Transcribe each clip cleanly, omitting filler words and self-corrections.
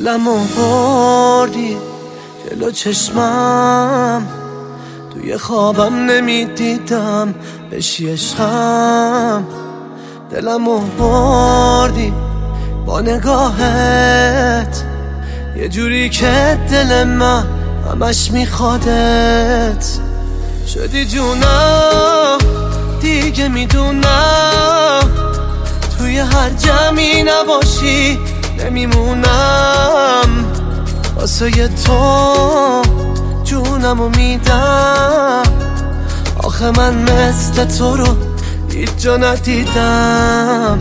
دلمو بردی جلو چشمم، توی خوابم نمیدیدم بشی عشقم. دلمو بردی با نگاهت، یه جوری که دل من همش میخوادت. شدی جونم دیگه میدونم، توی هر جمعی نباشی نمیمونم. واسه تو جونمو میدم، آخه من مثل تو رو هیچ جا ندیدم.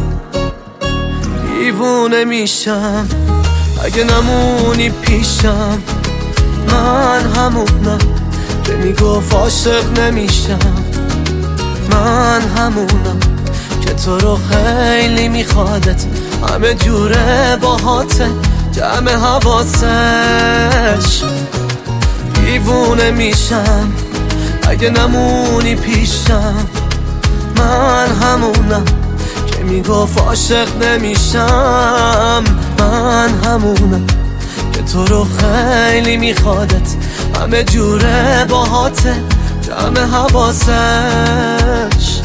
دیوونه میشم اگه نمونی پیشم، من همونم که میگفت عاشق نمیشم. من همونم که تو رو خیلی میخوادت، همه جوره باهاته جمع حواسش. دیوونه میشم اگه نمونی پیشم، من همونم که میگفت عاشق نمیشم. من همونم که تو رو خیلی میخوادت، همه جوره باهاته جمع حواسش.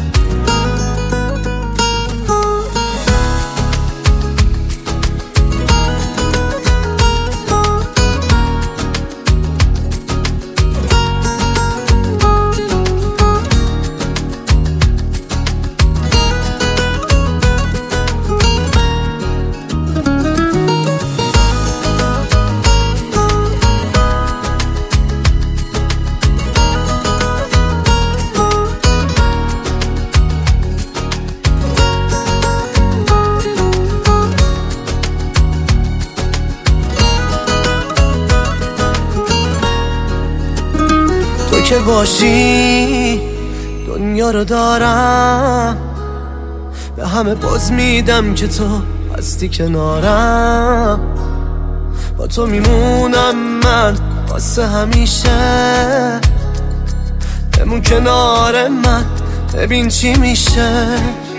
تو که باشی دنیا رو دارم، به همه باز میدم که تو هستی کنارم. با تو میمونم من واسه همیشه، بمون کنار من ببین چی میشه.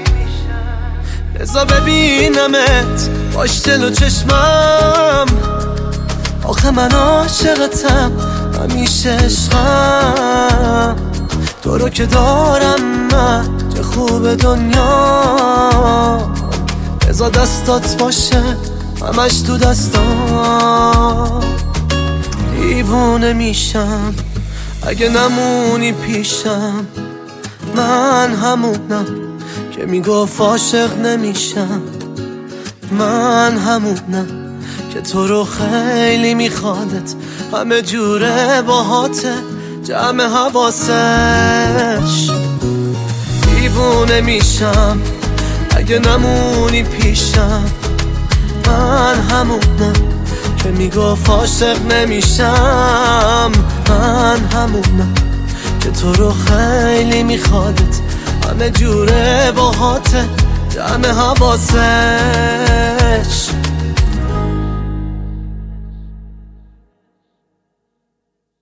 بذار ببینمت باش دل و چشمم، آخه من عاشقتم همیشه عشقم. تو رو که دارم من چه خوب دنیا، بذار دستات باشه همش تو دستام. دیوونه میشم اگه نمونی پیشم، من همونم که میگفت عاشق نمیشم. من همونم که تو رو خیلی میخوادت، همه جوره باهاته جمع حواسش. دیوونه میشم اگه نمونی پیشم، من همونم که میگفت عاشق نمیشم. من همونم که تو رو خیلی میخوادت، همه جوره باهاته جمع حواسش.